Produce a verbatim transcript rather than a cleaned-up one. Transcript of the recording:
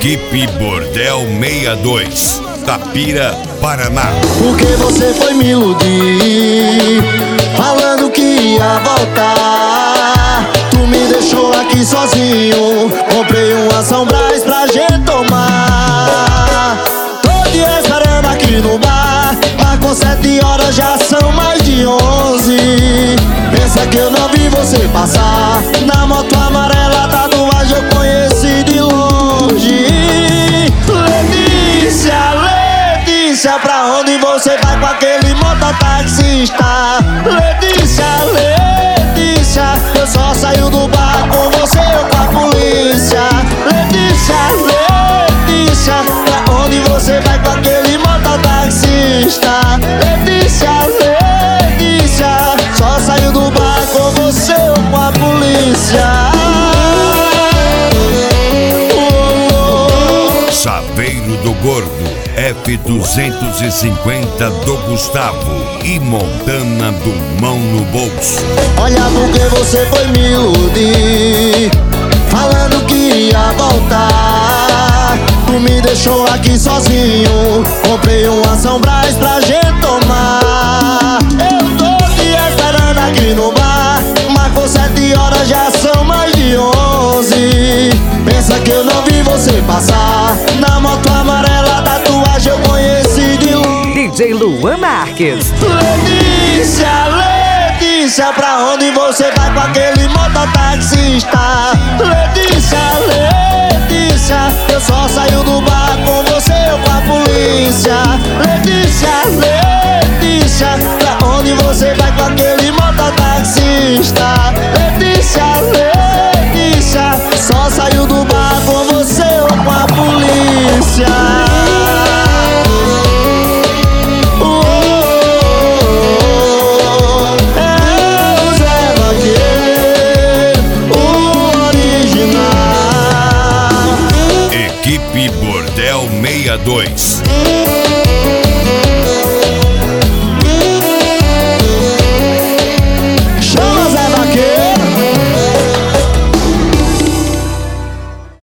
Equipe Bordel sessenta e dois, Tapira, Paraná. Porque você foi me iludir, falando que ia voltar. Tu me deixou aqui sozinho, comprei uma São Brás pra gente tomar. Tô te esperando aqui no bar, marcou sete horas, já são mais de onze. Pensa que eu não vi você passar, na moto amarela, tatuagem eu conheci de longe. Letícia, Letícia, pra onde você vai com aquele mototaxista? Letícia, Letícia, eu só saio do bar com você ou com a polícia. Letícia, Letícia, pra onde você vai com aquele mototaxista? Letícia, Letícia, só saio do bar com você ou com a polícia. Saveiro do Gordo, F duzentos e cinquenta do Gustavo e Montana do Mão no Bolso. Olha porque você foi me iludir, falando que ia voltar. Tu me deixou aqui sozinho, comprei uma São Brás pra gente tomar. Eu tô te esperando aqui no bar, marcou sete horas, já são mais de onze. Pensa que eu não vi você passar, na moto amarela, tatuagem eu conheci de longe. D J Luan Marques. Letícia, Letícia, pra onde você vai com aquele mototaxista? Letícia, Letícia, eu só saio do bar com você ou com a polícia. Letícia, Letícia, pra onde você vai com aquele mototaxista? Letícia, Letícia, só saio do bar com você ou com a polícia. Equipe Bordel sessenta e dois.